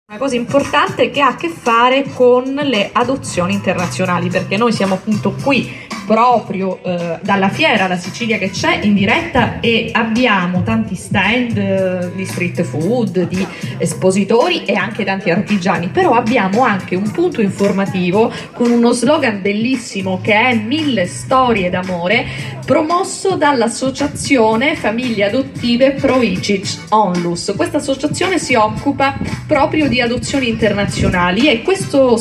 Una cosa importante che ha a che fare con le adozioni internazionali, perché noi siamo appunto qui proprio dalla fiera La Sicilia che c'è in diretta e abbiamo tanti stand di street food, di espositori e anche tanti artigiani, però abbiamo anche un punto informativo con uno slogan bellissimo che è 1000 storie d'amore, promosso dall'associazione Famiglie Adottive Pro ICIC Onlus. Questa associazione si occupa proprio di adozioni internazionali e questo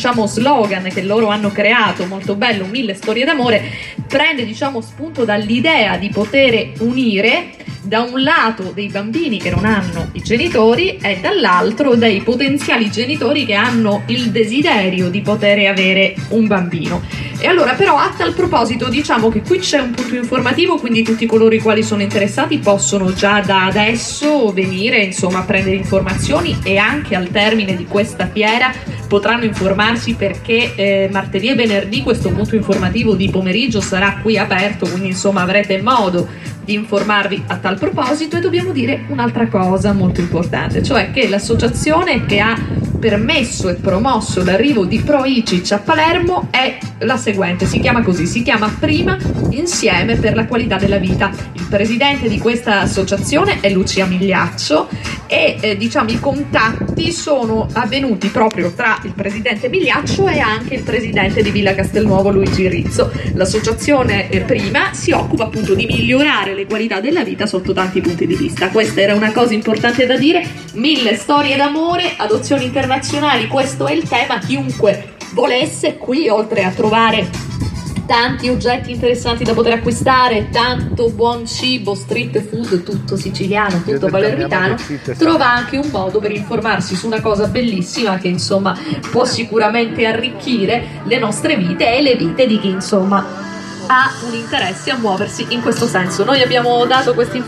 slogan che loro hanno creato, molto bello, 1000 storie d'amore, prende spunto dall'idea di poter unire da un lato dei bambini che non hanno i genitori e dall'altro dei potenziali genitori che hanno il desiderio di poter avere un bambino. E allora però a tal proposito diciamo che qui c'è un punto informativo, quindi tutti coloro i quali sono interessati possono già da adesso venire a prendere informazioni e anche al termine di questa fiera potranno informarsi, perché martedì e venerdì questo punto informativo di pomeriggio sarà qui aperto, quindi avrete modo di informarvi a tal proposito. E dobbiamo dire un'altra cosa molto importante, cioè che l'associazione che ha permesso e promosso l'arrivo di Pro ICIC a Palermo è la seguente, si chiama Prima Insieme per la Qualità della Vita. Il presidente di questa associazione è Lucia Migliaccio e i contatti sono avvenuti proprio tra il presidente Migliaccio e anche il presidente di Villa Castelnuovo Luigi Rizzo. L'associazione Prima si occupa appunto di migliorare le qualità della vita sotto tanti punti di vista. Questa era una cosa importante da dire. 1000 storie d'amore, adozioni internazionali, questo è il tema. Chiunque volesse qui, oltre a trovare tanti oggetti interessanti da poter acquistare, tanto buon cibo, street food, tutto siciliano, tutto palermitano, trova anche un modo per informarsi su una cosa bellissima che può sicuramente arricchire le nostre vite e le vite di chi ha un interesse a muoversi in questo senso. Noi abbiamo dato questa